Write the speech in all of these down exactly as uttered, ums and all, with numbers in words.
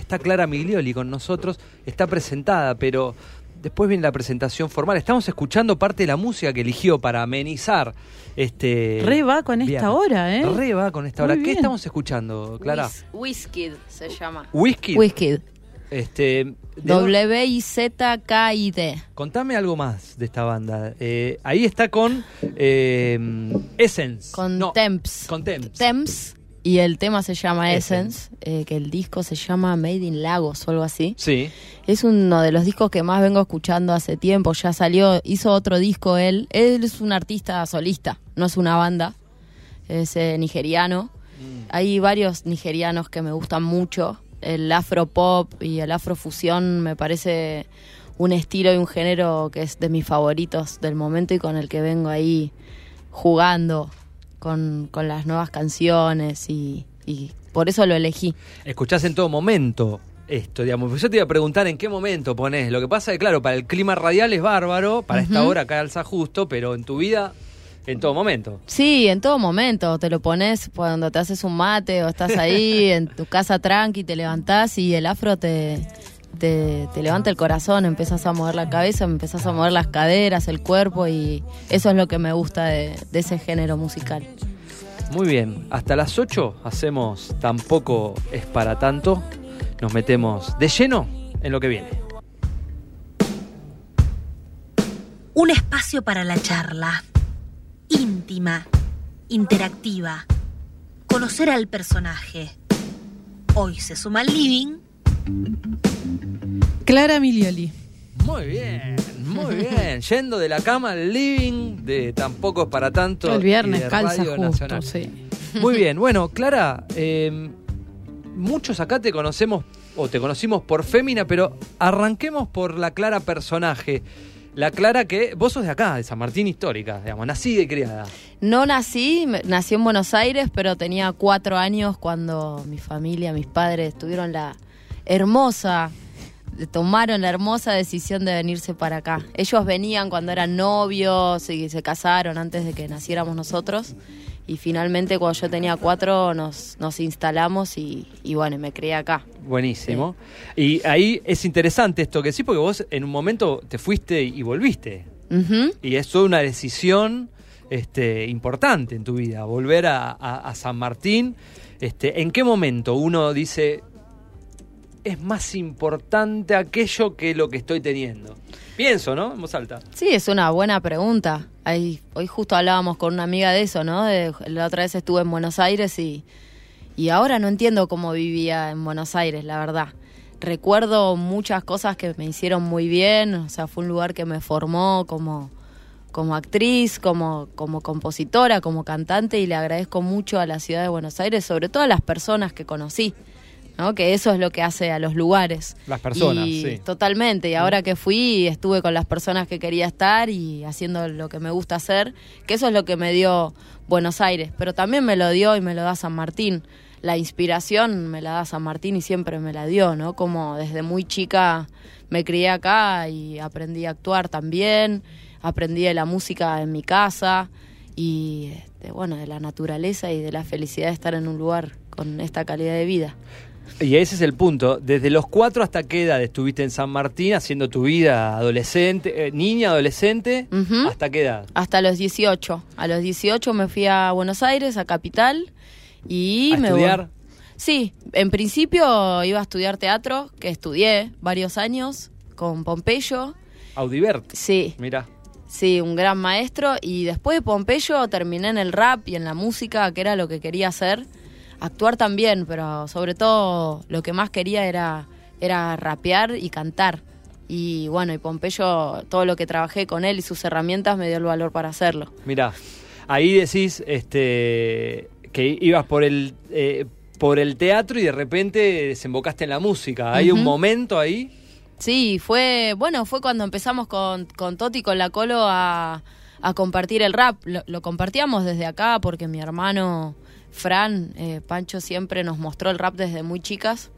está Clara Miglioli con nosotros, está presentada, pero después viene la presentación formal. Estamos escuchando parte de la música que eligió para amenizar este... Re va con esta viernes. hora, ¿eh? Re va con esta hora. Muy ¿Qué bien. estamos escuchando, Clara? Whis- Wizkid se llama. Whisky. Wizkid. Este, ¿de W I Z K I D. Contame algo más de esta banda. Eh, ahí está con eh, Essence. Con No, Temps. Con Temps. Temps. Y el tema se llama Essence. Essence, eh, que el disco se llama Made in Lagos o algo así. Sí. Es uno de los discos que más vengo escuchando hace tiempo. Ya salió, hizo otro disco él. Él es un artista solista, no es una banda. Es eh, nigeriano. Mm. Hay varios nigerianos que me gustan mucho. El afropop y el afrofusión me parece un estilo y un género que es de mis favoritos del momento y con el que vengo ahí jugando con, con las nuevas canciones y, y por eso lo elegí. Escuchás en todo momento esto, digamos. Yo te iba a preguntar en qué momento ponés. Lo que pasa es que, claro, para el clima radial es bárbaro, para esta Ujú. hora calza justo, pero en tu vida, en todo momento. Sí, en todo momento. Te lo pones cuando te haces un mate o estás ahí en tu casa tranqui, te levantás y el afro te, te, te levanta el corazón, empezás a mover la cabeza, empezás a mover las caderas, el cuerpo y eso es lo que me gusta de, de ese género musical. Muy bien, hasta las ocho hacemos Tampoco es para tanto. Nos metemos de lleno en lo que viene. Un espacio para la charla. Íntima, interactiva. Conocer al personaje. Hoy se suma al living. Clara Miglioli. Muy bien, muy bien. Yendo de la cama al living, de Tampoco es para tanto. El y viernes de calza Radio justo, Nacional. sí. Muy bien, bueno, Clara, eh, muchos acá te conocemos, o te conocimos por Fémina, pero arranquemos por la Clara personaje. La Clara que, vos sos de acá, de San Martín histórica, digamos, nacida y criada. No nací, me- nací en Buenos Aires, pero tenía cuatro años cuando mi familia, mis padres tuvieron la hermosa, tomaron la hermosa decisión de venirse para acá. Ellos venían cuando eran novios y se casaron antes de que naciéramos nosotros. Y finalmente cuando yo tenía cuatro nos, nos instalamos y, y bueno, me crié acá. Buenísimo. Y ahí es interesante esto que sí, porque vos en un momento te fuiste y volviste. Ujú. Y es toda una decisión este, importante en tu vida, volver a, a, a San Martín. Este, ¿En qué momento uno dice, es más importante aquello que lo que estoy teniendo? Pienso, ¿no? En voz alta. Sí, es una buena pregunta. Ahí, hoy justo hablábamos con una amiga de eso, ¿no? De, la otra vez estuve en Buenos Aires y, y ahora no entiendo cómo vivía en Buenos Aires, la verdad. Recuerdo muchas cosas que me hicieron muy bien, o sea, fue un lugar que me formó como, como actriz, como, como compositora, como cantante y le agradezco mucho a la ciudad de Buenos Aires, sobre todo a las personas que conocí, ¿no? Que eso es lo que hace a los lugares. Las personas, Y sí. totalmente, y ahora que fui estuve con las personas que quería estar y haciendo lo que me gusta hacer, que eso es lo que me dio Buenos Aires, pero también me lo dio y me lo da San Martín. La inspiración me la da San Martín y siempre me la dio, ¿no? Como desde muy chica me crié acá y aprendí a actuar también, aprendí de la música en mi casa y de, bueno, de la naturaleza y de la felicidad de estar en un lugar con esta calidad de vida. Y ese es el punto. Desde los cuatro hasta qué edad estuviste en San Martín haciendo tu vida adolescente, eh, niña, adolescente, Ujú. ¿hasta qué edad? Hasta los dieciocho. A los dieciocho me fui a Buenos Aires, a Capital, y ¿A me estudiar? vol- Sí, en principio iba a estudiar teatro, que estudié varios años con Pompeyo. Audivert. Sí, Mira. sí, un gran maestro. Y después de Pompeyo terminé en el rap y en la música, que era lo que quería hacer. Actuar también, pero sobre todo lo que más quería era, era rapear y cantar. Y bueno, y Pompeyo, todo lo que trabajé con él y sus herramientas me dio el valor para hacerlo. Mirá, ahí decís este, que ibas por el, eh, por el teatro y de repente desembocaste en la música. ¿Hay un Ujú. momento ahí? Sí, fue, bueno, fue cuando empezamos con, con Toti, con la Colo, a, a compartir el rap. Lo, lo compartíamos desde acá porque mi hermano Fran, eh, Pancho, siempre nos mostró el rap desde muy chicas.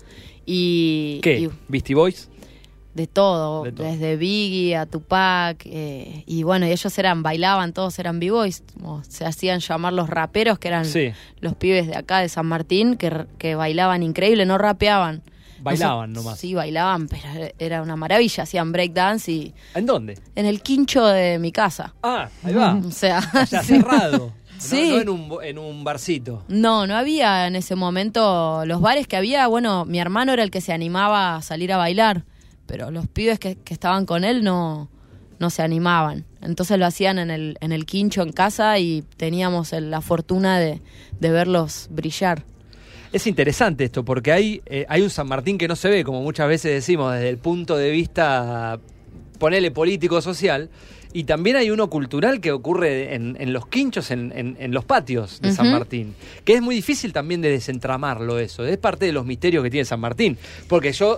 Y, ¿Qué? y ¿Beastie Boys? de todo, De todo. desde Biggie a Tupac. Eh, y bueno, y ellos eran, bailaban, todos eran b-boys. Como se hacían llamar los raperos, que eran Sí. los pibes de acá, de San Martín, que, que bailaban increíble, no rapeaban. Bailaban nomás. Sí, bailaban, pero era una maravilla. Hacían breakdance y... ¿En dónde? En el quincho de mi casa. Ah, ahí va. O sea, ya sí. cerrado. Sí. No, no en, un, en un barcito. No, no había en ese momento los bares que había. Bueno, mi hermano era el que se animaba a salir a bailar, pero los pibes que, que estaban con él no, no se animaban. Entonces lo hacían en el, en el quincho en casa y teníamos el, la fortuna de, de verlos brillar. Es interesante esto, porque hay, eh, hay un San Martín que no se ve, como muchas veces decimos, desde el punto de vista, ponele político-social, y también hay uno cultural que ocurre en, en los quinchos, en, en, en los patios de uh-huh. San Martín, que es muy difícil también de desentramarlo eso, es parte de los misterios que tiene San Martín, porque yo,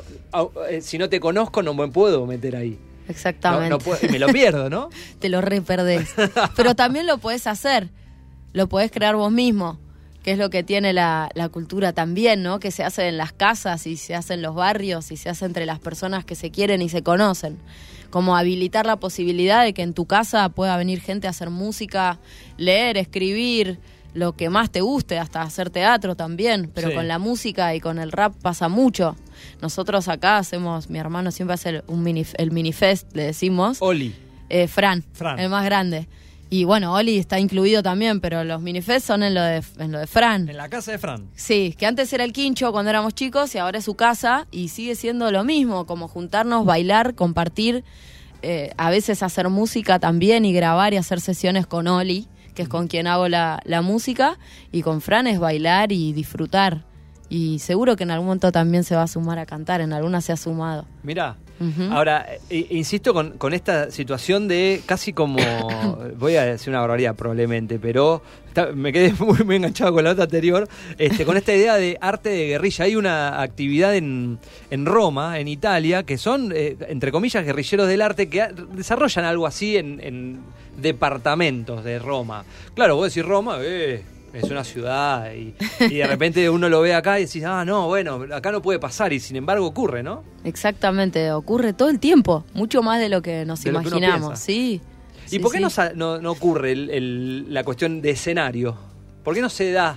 si no te conozco, no me puedo meter ahí. Exactamente. No, no puedo, y me lo pierdo, ¿no? Te lo re perdés. Pero también lo podés hacer, lo podés crear vos mismo, que es lo que tiene la, la cultura también, ¿no? Que se hace en las casas y se hace en los barrios y se hace entre las personas que se quieren y se conocen. Como habilitar la posibilidad de que en tu casa pueda venir gente a hacer música, leer, escribir, lo que más te guste, hasta hacer teatro también, pero sí. Con la música y con el rap pasa mucho. Nosotros acá hacemos, mi hermano siempre hace un mini, el minifest, le decimos. Oli. Eh, Fran, Fran, el más grande. Y bueno, Oli está incluido también, pero los minifest son en lo de, en lo de Fran. En la casa de Fran. Sí, que antes era el quincho cuando éramos chicos y ahora es su casa y sigue siendo lo mismo, como juntarnos, bailar, compartir, eh, a veces hacer música también y grabar y hacer sesiones con Oli, que es con quien hago la, la música, y con Fran es bailar y disfrutar. Y seguro que en algún momento también se va a sumar a cantar, en alguna se ha sumado. Mirá, uh-huh. ahora, eh, insisto con, con esta situación de casi como, voy a decir una barbaridad probablemente, pero está, me quedé muy, muy enganchado con la otra anterior, este, con esta idea de arte de guerrilla. Hay una actividad en, en Roma, en Italia, que son, eh, entre comillas, guerrilleros del arte, que a, desarrollan algo así en, en departamentos de Roma. Claro, vos decís Roma, eh... es una ciudad y, y de repente uno lo ve acá y decís, ah, no, bueno, acá no puede pasar y sin embargo ocurre, ¿no? Exactamente, ocurre todo el tiempo, mucho más de lo que nos de imaginamos, que sí. ¿Y sí, por qué sí. no, no, no ocurre el, el, la cuestión de escenario? ¿Por qué no se da?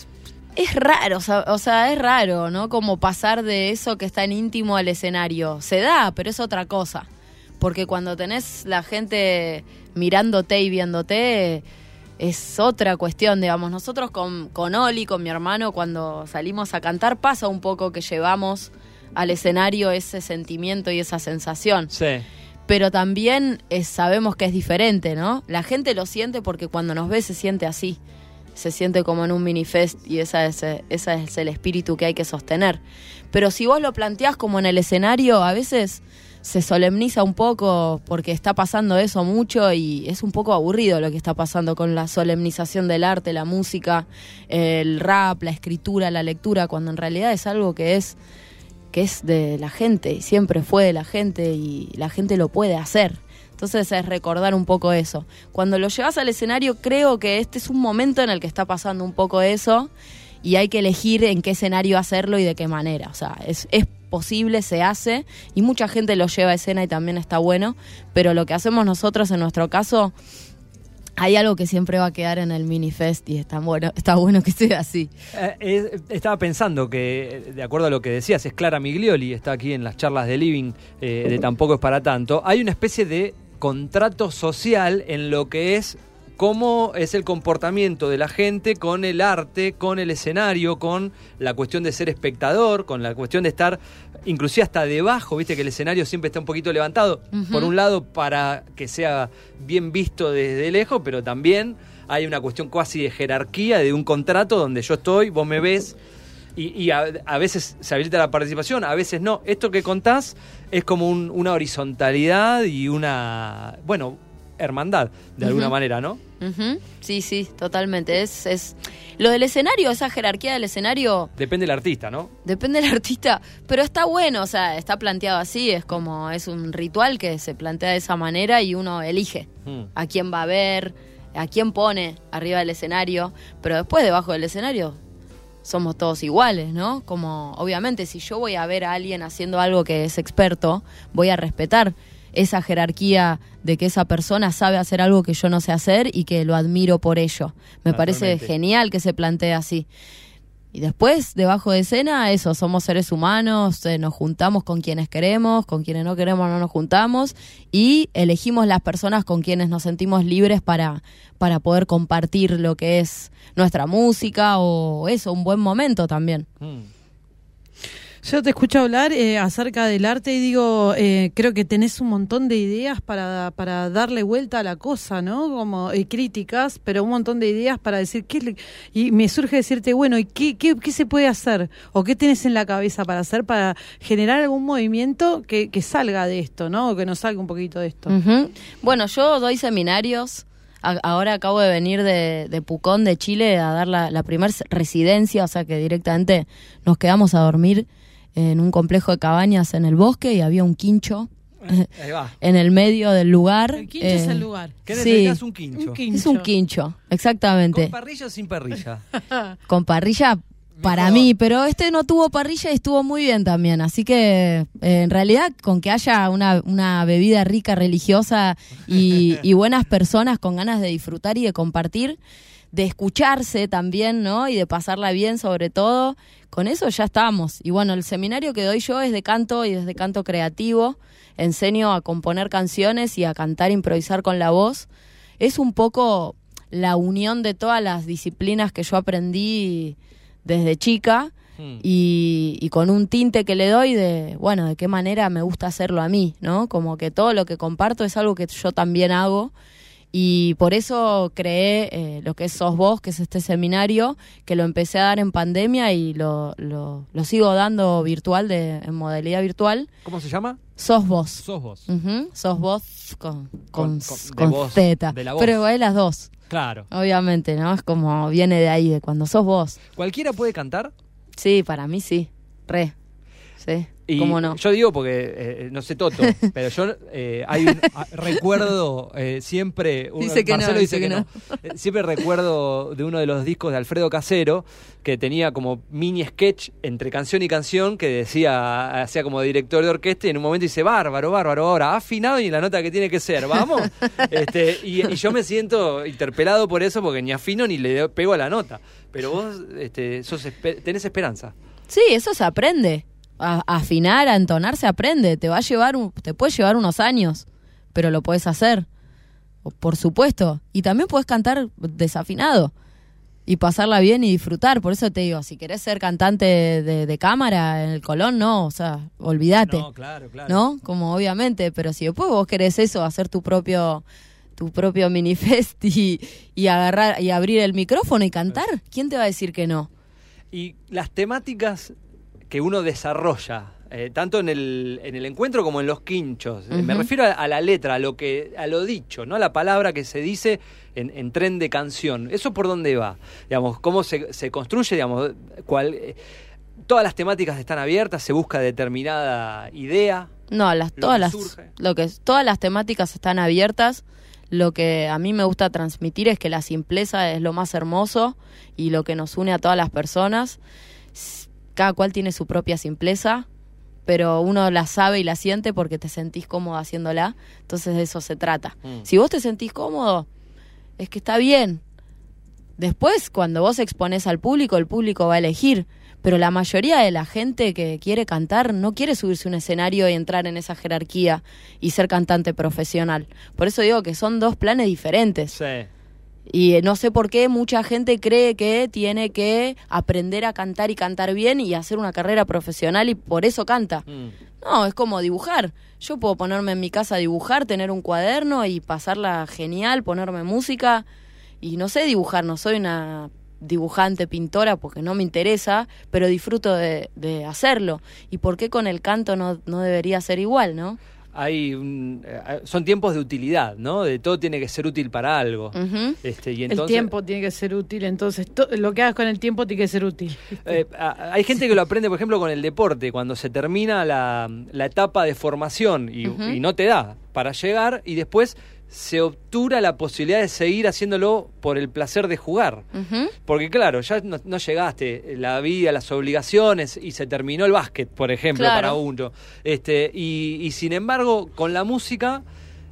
Es raro, o sea, o sea, es raro, ¿no? Como pasar de eso que está en íntimo al escenario. Se da, pero es otra cosa. Porque cuando tenés la gente mirándote y viéndote, es otra cuestión, digamos. Nosotros con, con Oli, con mi hermano, cuando salimos a cantar, pasa un poco que llevamos al escenario ese sentimiento y esa sensación. Sí. Pero también es, sabemos que es diferente, ¿no? La gente lo siente porque cuando nos ve se siente así. Se siente como en un minifest y esa es, esa es el espíritu que hay que sostener. Pero si vos lo planteás como en el escenario, a veces se solemniza un poco porque está pasando eso mucho y es un poco aburrido lo que está pasando con la solemnización del arte, la música, el rap, la escritura, la lectura, cuando en realidad es algo que es, que es de la gente y siempre fue de la gente y la gente lo puede hacer. Entonces es recordar un poco eso. Cuando lo llevas al escenario, creo que este es un momento en el que está pasando un poco eso y hay que elegir en qué escenario hacerlo y de qué manera. O sea, es, es posible, se hace y mucha gente lo lleva a escena y también está bueno, pero lo que hacemos nosotros en nuestro caso, hay algo que siempre va a quedar en el minifest y está bueno, está bueno que sea así. Eh, eh, estaba pensando que, de acuerdo a lo que decías, es Clara Miglioli, está aquí en las charlas de Living, eh, de Tampoco es para tanto. Hay una especie de contrato social en lo que es cómo es el comportamiento de la gente con el arte, con el escenario, con la cuestión de ser espectador, con la cuestión de estar inclusive hasta debajo, viste que el escenario siempre está un poquito levantado, uh-huh. por un lado para que sea bien visto desde lejos, pero también hay una cuestión casi de jerarquía, de un contrato donde yo estoy, vos me ves, y, y a, a veces se habilita la participación, a veces no. Esto que contás es como un, una horizontalidad y una, bueno, hermandad, de uh-huh. alguna manera, ¿no? Uh-huh. Sí, sí, totalmente. Es, es lo del escenario, esa jerarquía del escenario. Depende del artista, ¿no? Depende del artista, pero está bueno, o sea, está planteado así, es como, es un ritual que se plantea de esa manera y uno elige uh-huh. a quién va a ver, a quién pone arriba del escenario, pero después debajo del escenario somos todos iguales, ¿no? Como, obviamente, si yo voy a ver a alguien haciendo algo que es experto, voy a respetar esa jerarquía de que esa persona sabe hacer algo que yo no sé hacer y que lo admiro por ello. Me parece genial que se plantee así. Y después, debajo de escena, eso, somos seres humanos, eh, nos juntamos con quienes queremos, con quienes no queremos no nos juntamos, y elegimos las personas con quienes nos sentimos libres para, para poder compartir lo que es nuestra música o eso, un buen momento también. Mm. Yo te escucho hablar eh, acerca del arte y digo, eh, creo que tenés un montón de ideas para, para darle vuelta a la cosa, ¿no? Como eh, críticas, pero un montón de ideas para decir, ¿qué le... y me surge decirte, bueno, ¿y qué, qué, qué se puede hacer? ¿O qué tenés en la cabeza para hacer para generar algún movimiento que, que salga de esto, ¿no? O que nos salga un poquito de esto. Uh-huh. Bueno, yo doy seminarios. A- ahora acabo de venir de, de Pucón, de Chile, a dar la, la primer residencia, o sea que directamente nos quedamos a dormir en un complejo de cabañas en el bosque y había un quincho Ahí va. en el medio del lugar. El quincho Eh, es el lugar. ¿Qué Sí. necesitas? Un quincho. Un quincho. Es un quincho, exactamente. ¿Con parrilla o sin parrilla? Con parrilla para Mejor. mí, pero este no tuvo parrilla y estuvo muy bien también, así que eh, en realidad con que haya una, una bebida rica, religiosa y, y buenas personas con ganas de disfrutar y de compartir, de escucharse también, ¿no? Y de pasarla bien sobre todo, con eso ya estamos. Y bueno, el seminario que doy yo es de canto y es de canto creativo, enseño a componer canciones y a cantar, improvisar con la voz. Es un poco la unión de todas las disciplinas que yo aprendí desde chica Mm. y, y con un tinte que le doy de, bueno, de qué manera me gusta hacerlo a mí, ¿no? Como que todo lo que comparto es algo que yo también hago y por eso creé eh, lo que es Sos Vos, que es este seminario, que lo empecé a dar en pandemia y lo, lo, lo sigo dando virtual, de, en modalidad virtual. ¿Cómo se llama? Sos Vos. Sos vos. Ujú, Sos Vos con, Con- con, con- de con voz, Z. de la voz. Pero es las dos. Claro. Obviamente, ¿no? Es como viene de ahí, de cuando sos vos. ¿Cualquiera puede cantar? Sí, para mí sí. Re. Sí. Y ¿Cómo no? yo digo porque, eh, no sé Toto, pero yo eh, hay un, a- recuerdo eh, siempre... un- Dice que no, Marcelo dice dice que, que no. Eh, Siempre recuerdo de uno de los discos de Alfredo Casero que tenía como mini sketch entre canción y canción que decía, hacía como director de orquesta y en un momento dice, bárbaro, bárbaro, ahora ha afinado y la nota que tiene que ser, vamos. este, y, y yo me siento interpelado por eso porque ni afino ni le pego a la nota. Pero vos este, sos espe- tenés esperanza. Sí, eso se aprende. A, a afinar, a entonar se aprende. Te va a llevar, un, te puede llevar unos años, pero lo puedes hacer. O- Por supuesto. Y también puedes cantar desafinado y pasarla bien y disfrutar. Por eso te digo, si querés ser cantante de, de, de cámara en el Colón, no, o sea, olvídate. No, claro, claro. ¿No? Como obviamente, pero si después vos querés eso, hacer tu propio tu propio minifest y, y agarrar y abrir el micrófono y cantar, ¿quién te va a decir que no? Y las temáticas que uno desarrolla, eh, tanto en el, en el encuentro como en los quinchos, eh, me Ujú. refiero a, a la letra, a lo que, a lo dicho, ¿no? A la palabra que se dice en, en tren de canción. ¿Eso por dónde va? Digamos, ¿cómo se, se construye? Digamos, cuál, eh, todas las temáticas están abiertas, se busca determinada idea. No, las Lo todas que las surge. lo que todas las temáticas están abiertas. Lo que a mí me gusta transmitir es que la simpleza es lo más hermoso y lo que nos une a todas las personas. S- Cada cual tiene su propia simpleza, pero uno la sabe y la siente porque te sentís cómodo haciéndola. Entonces de eso se trata. Mm. Si vos te sentís cómodo, es que está bien. Después, cuando vos exponés al público, el público va a elegir. Pero la mayoría de la gente que quiere cantar no quiere subirse a un escenario y entrar en esa jerarquía y ser cantante profesional. Por eso digo que son dos planes diferentes. Sí. Y no sé por qué mucha gente cree que tiene que aprender a cantar y cantar bien y hacer una carrera profesional y por eso canta. Mm. No, es como dibujar. Yo puedo ponerme en mi casa a dibujar, tener un cuaderno y pasarla genial, ponerme música. Y no sé dibujar, no soy una dibujante, pintora, porque no me interesa, pero disfruto de, de hacerlo. ¿Y por qué con el canto no, no debería ser igual, no? Hay un- eh, son tiempos de utilidad, ¿no? De todo tiene que ser útil para algo. Ujú. Este, y El entonces, tiempo tiene que ser útil, entonces to- lo que hagas con el tiempo tiene que ser útil. Eh, a- hay gente que lo aprende, por ejemplo, con el deporte, cuando se termina la, la etapa de formación y, Ujú. y no te da para llegar y después se obtura la posibilidad de seguir haciéndolo por el placer de jugar. Ujú. Porque claro, ya no, no llegaste, la vida, las obligaciones y se terminó el básquet, por ejemplo, Claro. para uno. Este, y, y sin embargo, con la música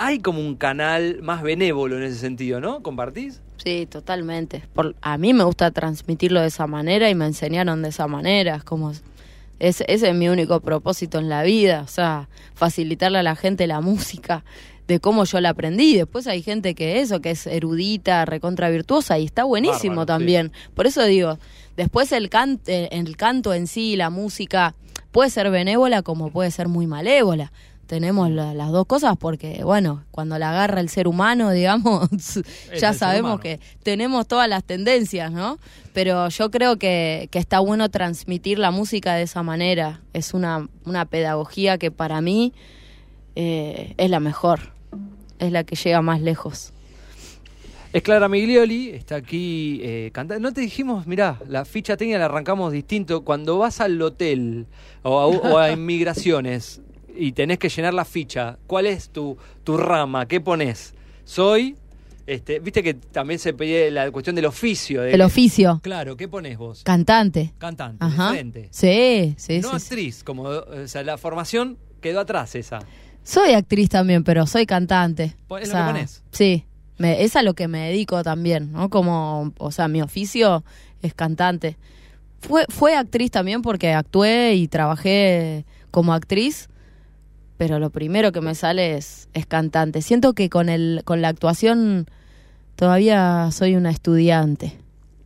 hay como un canal más benévolo en ese sentido, ¿no? ¿Compartís? Sí, totalmente. Por, a mí me gusta transmitirlo de esa manera y me enseñaron de esa manera. Es como, es, ese es mi único propósito en la vida, o sea, facilitarle a la gente la música de cómo yo la aprendí. Después hay gente que eso, que es erudita, recontra virtuosa y está buenísimo. Bárbaro, también. Sí. Por eso digo, después el, can, el canto en sí, la música, puede ser benévola como puede ser muy malévola. Tenemos la, las dos cosas porque, bueno, cuando la agarra el ser humano, digamos, ya sabemos que tenemos todas las tendencias, ¿no? Pero yo creo que, que está bueno transmitir la música de esa manera. Es una, una pedagogía que para mí eh, es la mejor, es la que llega más lejos. Es Clara Miglioli, está aquí eh, cantando. No te dijimos, mirá, la ficha técnica la arrancamos distinto. Cuando vas al hotel o a, o a inmigraciones y tenés que llenar la ficha, ¿cuál es tu, tu rama? ¿Qué pones? Soy, este, viste que también se pide la cuestión del oficio. De, el oficio. Claro, ¿qué pones vos? Cantante. Cantante, Ajá. Diferente. Sí, sí, no sí. actriz, sí. como, o sea, la formación quedó atrás esa. Soy actriz también, pero soy cantante. ¿Es o lo sea, que ponés? Sí, me, es a lo que me dedico también, ¿no? Como, o sea, mi oficio es cantante. Fue, fue actriz también porque actué y trabajé como actriz, pero lo primero que me sale es, es cantante. Siento que con el con la actuación todavía soy una estudiante.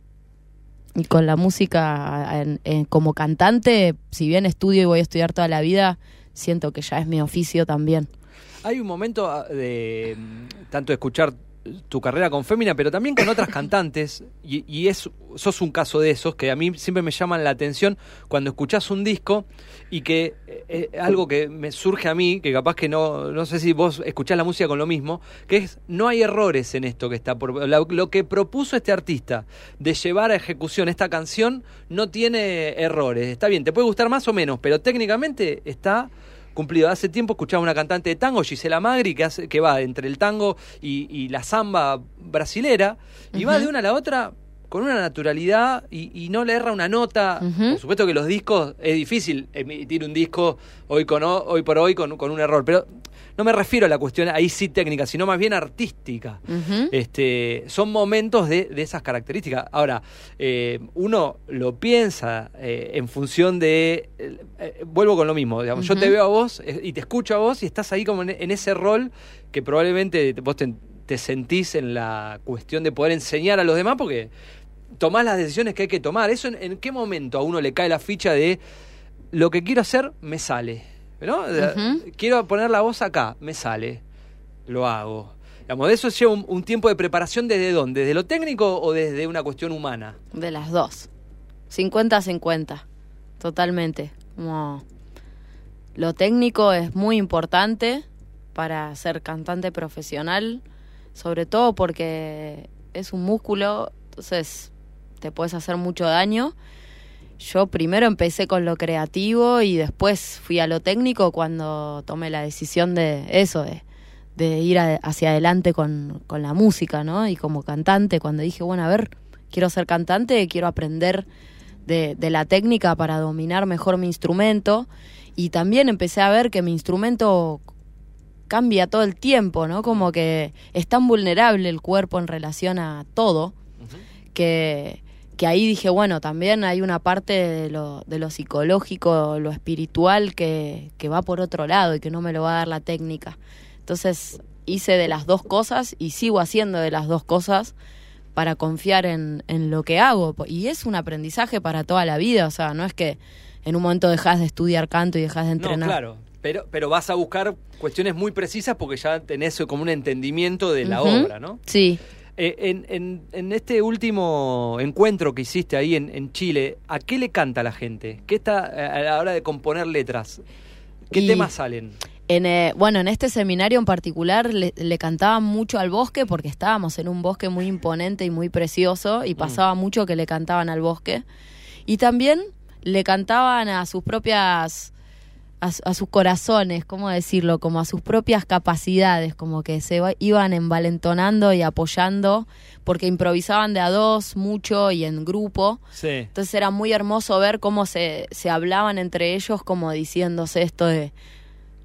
Y con la música en, en, como cantante, si bien estudio y voy a estudiar toda la vida, siento que ya es mi oficio también. Hay un momento de tanto de escuchar tu carrera con Fémina, pero también con otras cantantes, y, y es, sos un caso de esos que a mí siempre me llaman la atención cuando escuchás un disco y que eh, algo que me surge a mí, que capaz que no, no sé si vos escuchás la música con lo mismo, que es, no hay errores en esto que está por... Lo, lo que propuso este artista de llevar a ejecución esta canción no tiene errores, está bien, te puede gustar más o menos, pero técnicamente está... cumplido. Hace tiempo escuchaba una cantante de tango, Gisela Magri, que hace, que va entre el tango y, y la samba brasilera, y uh-huh. va de una a la otra con una naturalidad y, y no le erra una nota. Uh-huh. Por supuesto que los discos, es difícil emitir un disco hoy, con, hoy por hoy con, con un error, pero no me refiero a la cuestión ahí sí técnica, sino más bien artística. Uh-huh. Este, son momentos de, de esas características. Ahora, eh, uno lo piensa eh, en función de... Eh, eh, vuelvo con lo mismo, digamos, uh-huh. yo te veo a vos eh, y te escucho a vos y estás ahí como en, en ese rol que probablemente vos te, te sentís en la cuestión de poder enseñar a los demás porque tomás las decisiones que hay que tomar. ¿Eso en, en qué momento a uno le cae la ficha de lo que quiero hacer me sale? ¿No? Uh-huh. Quiero poner la voz acá, me sale, lo hago. Digamos, de eso lleva un, un tiempo de preparación. ¿Desde dónde? ¿Desde lo técnico o desde una cuestión humana? De las dos. cincuenta a cincuenta. Totalmente. Como lo técnico es muy importante para ser cantante profesional, sobre todo porque es un músculo, entonces te puedes hacer mucho daño. Yo primero empecé con lo creativo y después fui a lo técnico cuando tomé la decisión de eso, de, de ir a, hacia adelante con, con la música, ¿no? Y como cantante, cuando dije, bueno, a ver, quiero ser cantante, quiero aprender de, de la técnica para dominar mejor mi instrumento. Y también empecé a ver que mi instrumento cambia todo el tiempo, ¿no? Como que es tan vulnerable el cuerpo en relación a todo, uh-huh. que... que ahí dije, bueno, también hay una parte de lo, de lo psicológico, lo espiritual, que, que va por otro lado y que no me lo va a dar la técnica. Entonces hice de las dos cosas y sigo haciendo de las dos cosas para confiar en, en lo que hago. Y es un aprendizaje para toda la vida, o sea, no es que en un momento dejas de estudiar canto y dejas de entrenar. No, claro, pero, pero vas a buscar cuestiones muy precisas porque ya tenés como un entendimiento de la uh-huh. obra, ¿no? Sí. Eh, en, en, en este último encuentro que hiciste ahí en, en Chile, ¿a qué le canta la gente? ¿Qué está a la hora de componer letras? ¿Qué y temas salen? En, eh, bueno, en este seminario en particular le, le cantaban mucho al bosque porque estábamos en un bosque muy imponente y muy precioso y pasaba mm. mucho que le cantaban al bosque. Y también le cantaban a sus propias... A, a sus corazones, ¿cómo decirlo? Como a sus propias capacidades, como que se va, iban envalentonando y apoyando, porque improvisaban de a dos mucho y en grupo. Sí. Entonces era muy hermoso ver cómo se, se hablaban entre ellos, como diciéndose esto de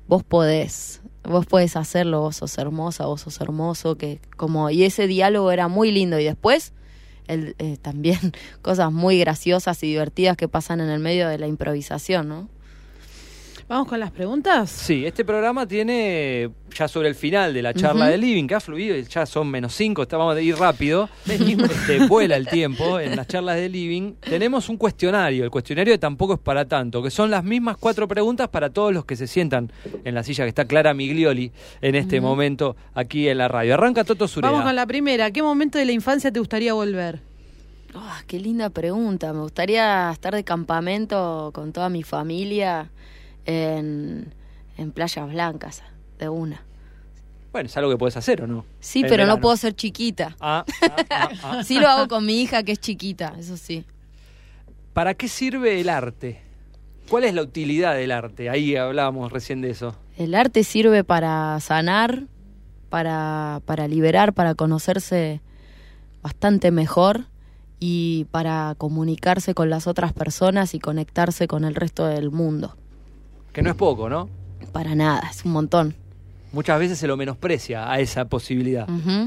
vos podés, vos podés hacerlo, vos sos hermosa, vos sos hermoso, que como y ese diálogo era muy lindo. Y después el, eh, también cosas muy graciosas y divertidas que pasan en el medio de la improvisación, ¿no? ¿Vamos con las preguntas? Sí, este programa tiene, ya sobre el final de la charla uh-huh. de Living, que ha fluido, ya son menos cinco, vamos a ir rápido, este, vuela el tiempo en las charlas de Living. Tenemos un cuestionario, el cuestionario de Tampoco es para tanto, que son las mismas cuatro preguntas para todos los que se sientan en la silla que está Clara Miglioli en este uh-huh. momento aquí en la radio. Arranca Toto Sureda. Vamos con la primera. ¿Qué momento de la infancia te gustaría volver? Oh, qué linda pregunta. Me gustaría estar de campamento con toda mi familia en, en Playas Blancas, de una. Bueno, es algo que puedes hacer, ¿o no? Sí, en pero verano. No puedo ser chiquita. Ah, ah, ah, ah. Sí lo hago con mi hija, que es chiquita, eso sí. ¿Para qué sirve el arte? ¿Cuál es la utilidad del arte? Ahí hablábamos recién de eso. El arte sirve para sanar, para, para liberar, para conocerse bastante mejor y para comunicarse con las otras personas y conectarse con el resto del mundo. Que no es poco, ¿no? Para nada, es un montón. Muchas veces se lo menosprecia a esa posibilidad. Uh-huh.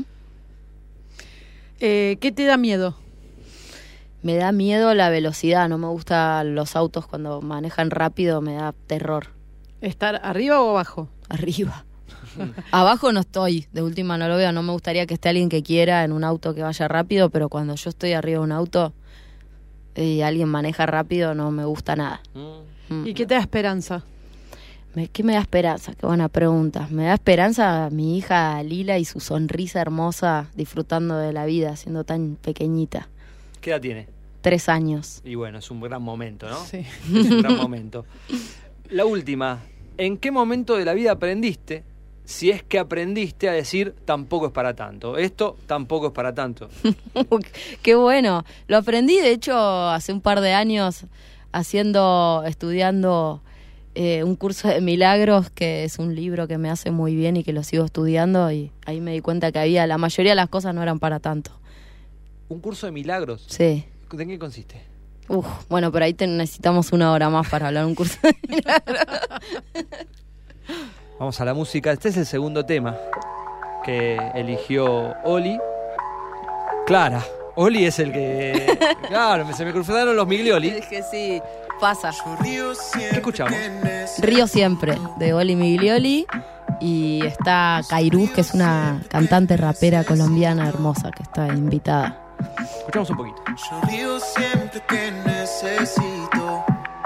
Eh, ¿Qué te da miedo? Me da miedo la velocidad, no me gustan los autos cuando manejan rápido, me da terror. ¿Estar arriba o abajo? Arriba. Abajo no estoy, de última no lo veo, no me gustaría que esté alguien que quiera en un auto que vaya rápido, pero cuando yo estoy arriba de un auto y alguien maneja rápido no me gusta nada. ¿Y qué te da esperanza? Me, ¿Qué me da esperanza? Qué buena pregunta. Me da esperanza mi hija Lila y su sonrisa hermosa disfrutando de la vida, siendo tan pequeñita. ¿Qué edad tiene? Tres años. Y bueno, es un gran momento, ¿no? Sí. Es un gran momento. La última, ¿en qué momento de la vida aprendiste, si es que aprendiste a decir tampoco es para tanto? Esto tampoco es para tanto. Qué bueno. Lo aprendí, de hecho, hace un par de años haciendo, estudiando eh, un curso de milagros, que es un libro que me hace muy bien y que lo sigo estudiando, y ahí me di cuenta que había, la mayoría de las cosas no eran para tanto. ¿Un curso de milagros? Sí. ¿De qué consiste? Uf, bueno, pero ahí te necesitamos una hora más para hablar un curso de milagros. Vamos a la música. Este es el segundo tema que eligió Oli. Clara. Oli es el que... Claro, se me cruzaron los Miglioli. Dije, sí, pasa. ¿Qué escuchamos? Río Siempre, de Oli Miglioli. Y está Kairuz, que es una cantante rapera colombiana hermosa que está invitada. Escuchamos un poquito. Yo río siempre que necesito.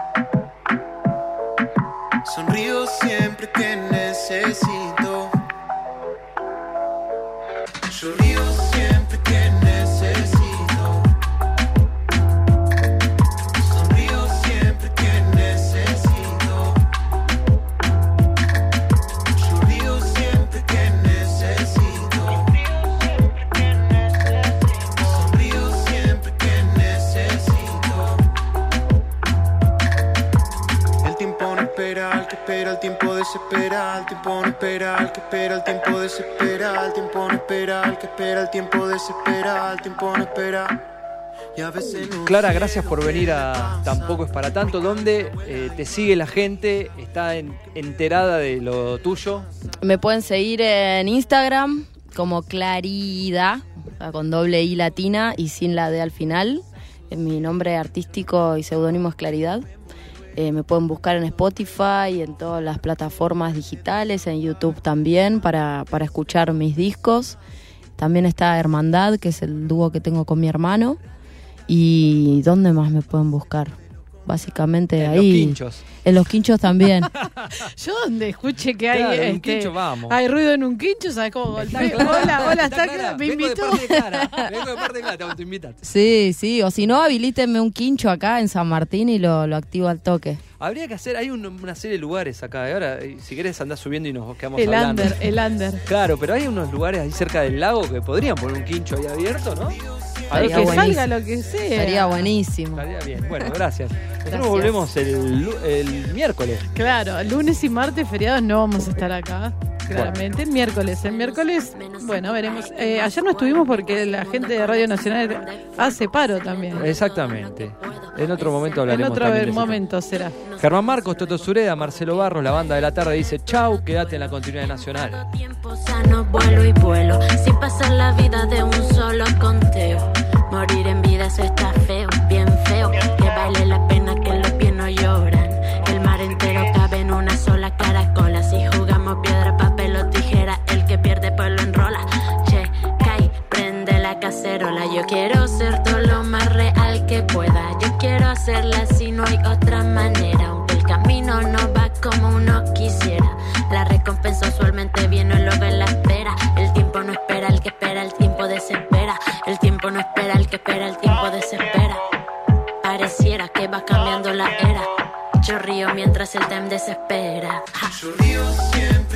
Sonrío siempre que necesito. Yo río siempre que necesito. Sonrío siempre que necesito. Yo río siempre que necesito. Sonrío siempre que necesito. El tiempo no espera, al que espera, el tiempo desespera. El tiempo no espera, al que espera, el tiempo desespera. El tiempo no espera, al que espera, el tiempo desespera. El tiempo no espera. Y a veces no. Clara, gracias por venir a Tampoco es para tanto. ¿Dónde eh, te sigue la gente? ¿Está en, enterada de lo tuyo? Me pueden seguir en Instagram como Clarida, con doble I latina y sin la D al final. Mi nombre artístico y seudónimo es Claridad. Eh, me pueden buscar en Spotify, en todas las plataformas digitales, en YouTube también, para, para escuchar mis discos. También está Hermandad, que es el dúo que tengo con mi hermano. ¿Y dónde más me pueden buscar? Básicamente en ahí. Los Quinchos. En Los Quinchos también. Yo donde escuche que hay, Claro, en un este, quincho vamos. hay ruido en un quincho, ¿sabes cómo? Hola, hola, está Clara, me Vengo de invitó. parte de Clara. Vengo de parte de Clara, te autoinvitaste. Sí, sí, o si no, habilítenme un quincho acá en San Martín y lo, lo activo al toque. Habría que hacer, hay un- una serie de lugares acá. Y ahora, eh, si querés, andás subiendo y nos quedamos El hablando. under, el under. Claro, pero hay unos lugares ahí cerca del lago que podrían poner un quincho ahí abierto, ¿no? A ver Estaría Que qué buenísimo. salga lo que sea. Sería buenísimo. estaría bien. Bueno, gracias. Nosotros Gracias. volvemos el, lu- el miércoles. Claro, lunes y martes feriados no vamos a estar acá, claramente. El miércoles, el miércoles, bueno, veremos. Eh, ayer no estuvimos porque la gente de Radio Nacional hace paro también. Exactamente. En otro momento hablaremos En otro también de ese momento será. Germán Marcos, Toto Zureda, Marcelo Barros, la banda de la tarde dice chau, quédate en la continuidad nacional. Tiempo sano, vuelo y vuelo, sin pasar la vida de un solo conteo. Morir en vida, eso está feo, bien feo. Que vale la pena que los pies no lloran. El mar entero cabe en una sola caracola. Si jugamos piedra, papel o tijera, el que pierde pues lo enrola. Che, cae, prende la cacerola. Yo quiero ser todo lo más real que pueda. Yo quiero hacerla si no hay otra manera. Aunque el camino no va como uno quisiera, la recompensa usualmente viene luego en la espera. El tiempo no espera, el que espera, el tiempo desespera. El tiempo no espera, el que espera, el tiempo desespera. Pareciera que va cambiando la era. Yo río mientras el time desespera. Yo río siempre.